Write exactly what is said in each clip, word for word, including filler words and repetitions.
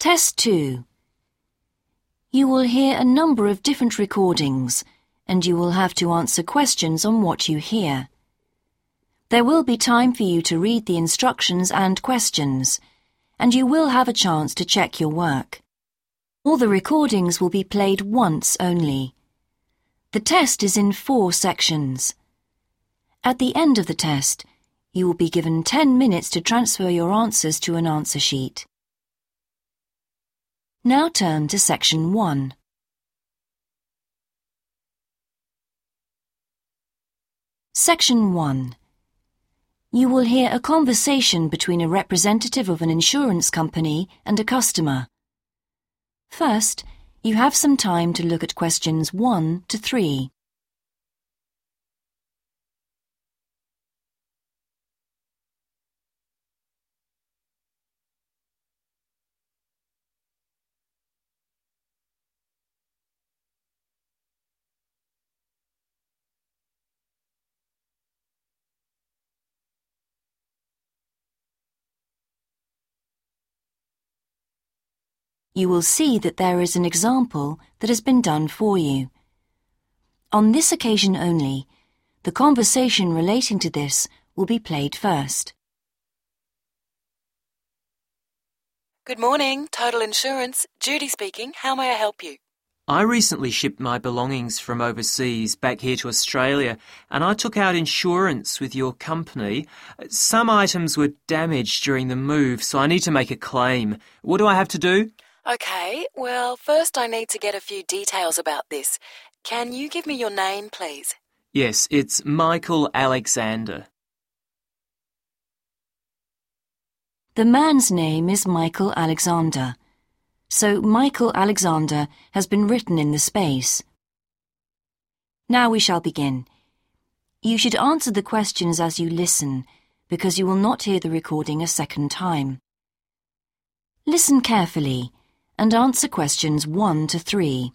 Test two. You will hear a number of different recordings, and you will have to answer questions on what you hear. There will be time for you to read the instructions and questions, and you will have a chance to check your work. All the recordings will be played once only. The test is in four sections. At the end of the test, you will be given ten minutes to transfer your answers to an answer sheet. Now turn to section one. Section one. You will hear a conversation between a representative of an insurance company and a customer. First, you have some time to look at questions one to three. You will see that there is an example that has been done for you. On this occasion only, the conversation relating to this will be played first. Good morning, Total Insurance. Judy speaking. How may I help you? I recently shipped my belongings from overseas back here to Australia, and I took out insurance with your company. Some items were damaged during the move, so I need to make a claim. What do I have to do? Okay, well, first I need to get a few details about this. Can you give me your name, please? Yes, it's Michael Alexander. The man's name is Michael Alexander, so Michael Alexander has been written in the space. Now we shall begin. You should answer the questions as you listen, because you will not hear the recording a second time. Listen carefully and answer questions one to three.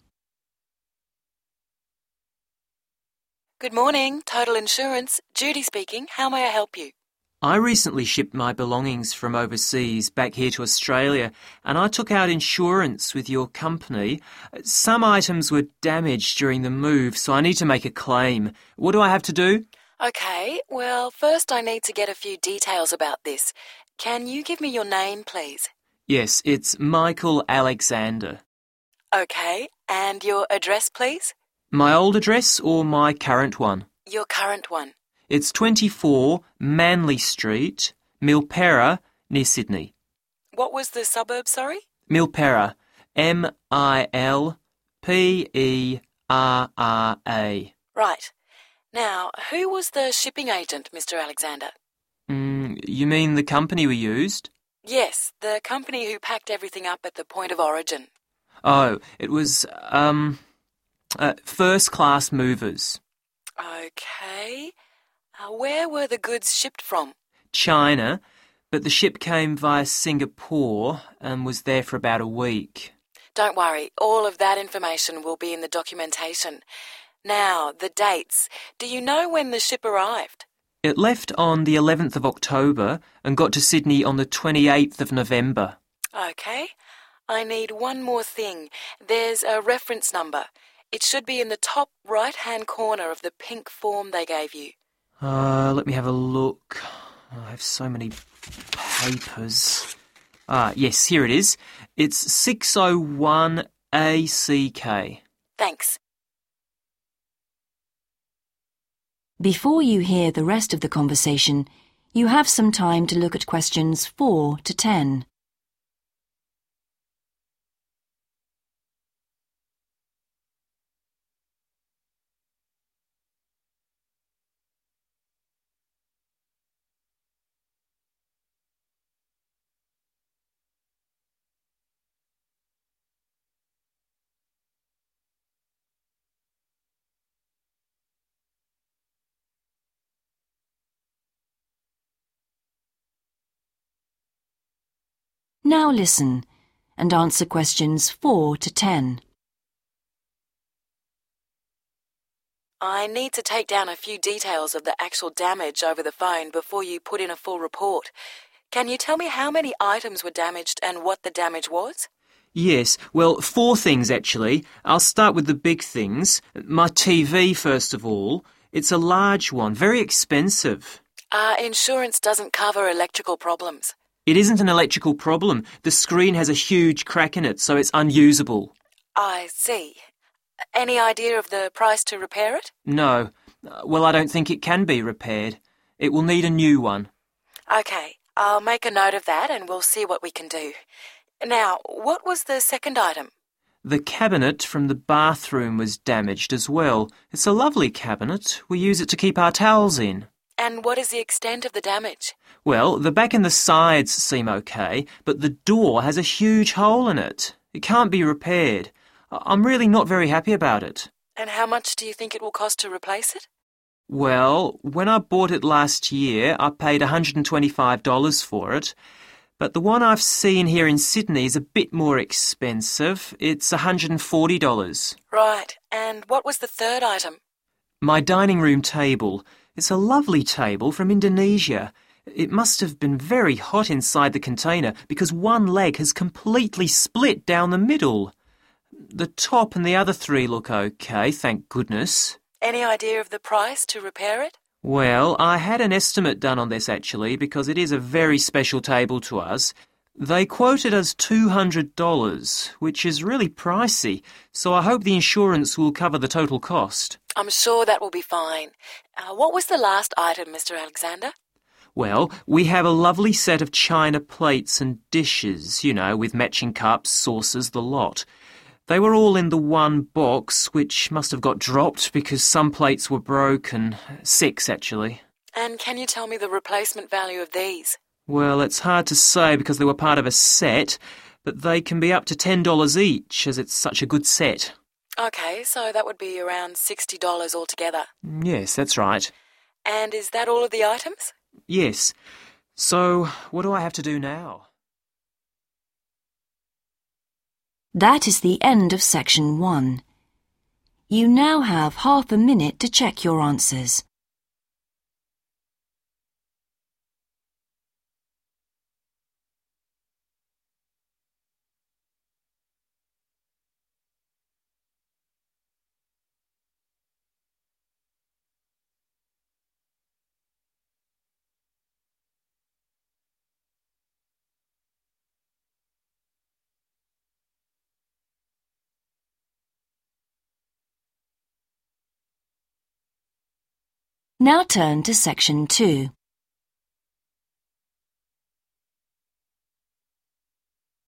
Good morning, Total Insurance. Judy speaking. How may I help you? I recently shipped my belongings from overseas back here to Australia, and I took out insurance with your company. Some items were damaged during the move, so I need to make a claim. What do I have to do? Okay, well, first I need to get a few details about this. Can you give me your name, please? Yes, it's Michael Alexander. Okay, and your address, please? My old address or my current one? Your current one. It's twenty-four Manly Street, Milperra, near Sydney. What was the suburb, sorry? Milperra, M I L P E R R A. Right. Now, who was the shipping agent, Mister Alexander? Mm, you mean the company we used? Yes, the company who packed everything up at the point of origin. Oh, it was, um, uh, First Class Movers. Okay. Uh, where were the goods shipped from? China, but the ship came via Singapore and was there for about a week. Don't worry, all of that information will be in the documentation. Now, the dates. Do you know when the ship arrived? It left on the eleventh of October and got to Sydney on the twenty-eighth of November. Okay. I need one more thing. There's a reference number. It should be in the top right-hand corner of the pink form they gave you. Uh, let me have a look. I have so many papers. Ah, yes, here it is. It's six oh one A C K. Thanks. Before you hear the rest of the conversation, you have some time to look at questions four to ten. Now listen and answer questions four to ten. I need to take down a few details of the actual damage over the phone before you put in a full report. Can you tell me how many items were damaged and what the damage was? Yes, well, four things actually. I'll start with the big things. My T V, first of all. It's a large one, very expensive. Uh, insurance doesn't cover electrical problems. It isn't an electrical problem. The screen has a huge crack in it, so it's unusable. I see. Any idea of the price to repair it? No. Uh, Well, I don't think it can be repaired. It will need a new one. OK, I'll make a note of that and we'll see what we can do. Now, what was the second item? The cabinet from the bathroom was damaged as well. It's a lovely cabinet. We use it to keep our towels in. And what is the extent of the damage? Well, the back and the sides seem okay, but the door has a huge hole in it. It can't be repaired. I- I'm really not very happy about it. And how much do you think it will cost to replace it? Well, when I bought it last year, I paid one hundred twenty-five dollars for it. But the one I've seen here in Sydney is a bit more expensive. It's one hundred forty dollars. Right. And what was the third item? My dining room table. It's a lovely table from Indonesia. It must have been very hot inside the container because one leg has completely split down the middle. The top and the other three look okay, thank goodness. Any idea of the price to repair it? Well, I had an estimate done on this actually because it is a very special table to us. They quoted us two hundred dollars, which is really pricey, so I hope the insurance will cover the total cost. I'm sure that will be fine. Uh, what was the last item, Mister Alexander? Well, we have a lovely set of china plates and dishes, you know, with matching cups, saucers, the lot. They were all in the one box, which must have got dropped because some plates were broken. Six, actually. And can you tell me the replacement value of these? Well, it's hard to say because they were part of a set, but they can be up to ten dollars each as it's such a good set. OK, so that would be around sixty dollars altogether. Yes, that's right. And is that all of the items? Yes. So, what do I have to do now? That is the end of section one. You now have half a minute to check your answers. Now turn to section two.